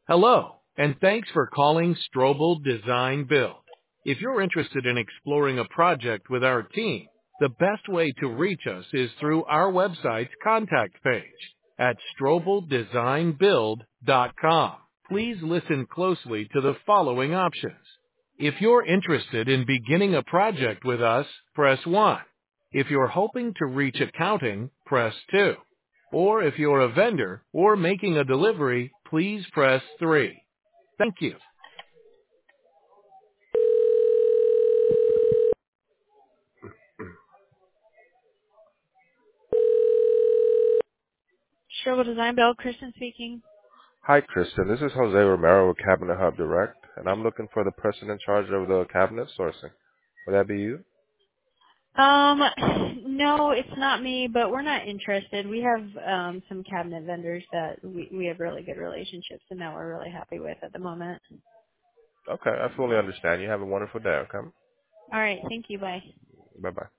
Hello, and thanks for calling Strobel Design Build. If you're interested in exploring a project with our team, the best way to reach us is through our website's contact page at strobeldesignbuild.com. Please listen closely to the following options. If you're interested in beginning a project with us, press 1. If you're hoping to reach accounting, press 2. Or if you're a vendor or making a delivery, please press 3. Thank you. Strobel Design Build, Kristen speaking. Hi, Kristen. This is Jose Romero with Cabinet Hub Direct, and I'm looking for the person in charge of the cabinet sourcing. Would that be you? Um, no, it's not me, but we're not interested. We have some cabinet vendors that we have really good relationships and that we're really happy with at the moment. Okay, I fully understand. You have a wonderful day, okay? All right, thank you. Bye. Bye-bye.